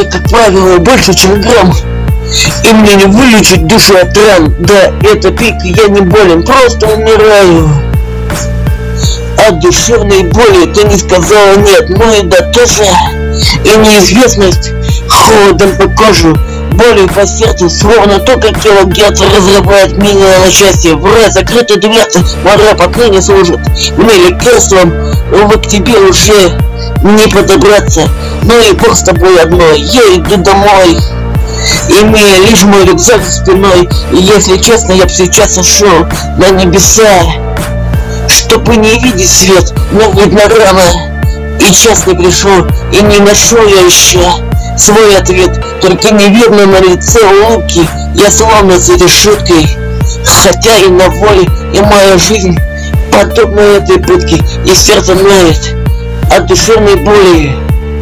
это, как правило, больше, чем грамм. И мне не вылечить душу от ран. Да, это пик, я не болен, просто умираю. От душевной боли ты не сказала нет, ну и да тоже. И неизвестность холодом по кожу, болью по сердцу, словно то, как тело герца разрывает меня на части. В рай закрытой дверцы мой отныне служит мне лекарством. Увы, к тебе уже не подобраться. Ну и бог с тобой одной, я иду домой, имея лишь мой рюкзак за спиной. И если честно, я б сейчас ушел на небеса, чтобы не видеть свет, но видно рано. И час не пришел, и не нашел я еще свой ответ. Только не видно на лице улыбки, я словно за решеткой. Хотя и на воле, и моя жизнь подобна этой пытке, и сердце ноет от душевной боли.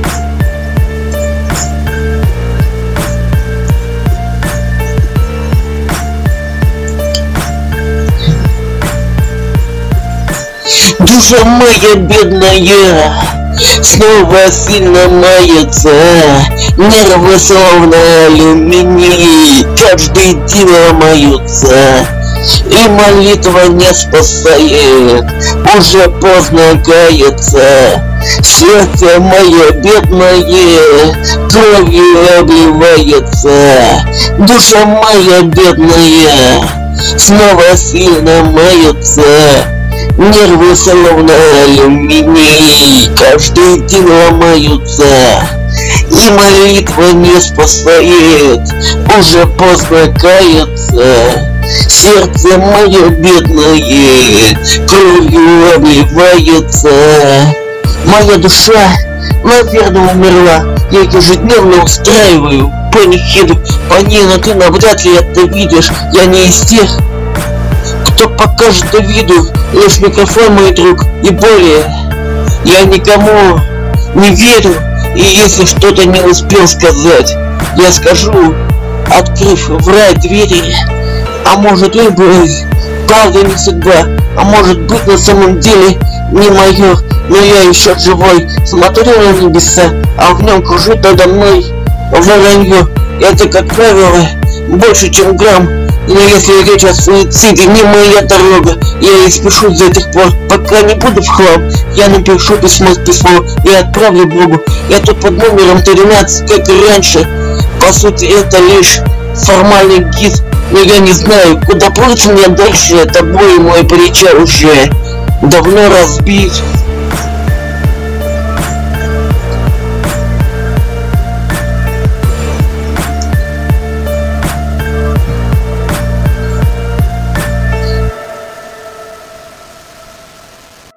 Душа моя бедная снова сильно мается, нервы словно алюминий каждый день ломаются. И молитва не спасает, уже поздно каяться. Сердце мое бедное кровью обливается. Душа моя бедная снова сильно мается, нервы словно алюминий каждый день ломаются. И молитва не спасает, уже поздно каяться. Сердце мое бедное кровью обливается. Моя душа, наверное, умерла. Я ежедневно устраиваю панихиду по ней, но ты навряд ли это видишь. Я не из тех, кто покажет виду, лишь микрофон, мой друг, и более. Я никому не верю, и если что-то не успел сказать, я скажу, открыв в рай двери. А может и быть, правда не судьба, а может быть на самом деле не мое, но я еще живой. Смотрю на небеса, а в нем кружит надо мной воронье. Это, как правило, больше, чем грамм. Но если речь о суициде, не моя дорога. Я и спешу до тех пор, пока не буду в хлам. Я напишу письмо и отправлю Богу. Я тут под номером 13, как и раньше. По сути, это лишь формальный гид. Но я не знаю, куда плыть мне дальше. Это бой мой плеча уже давно разбит.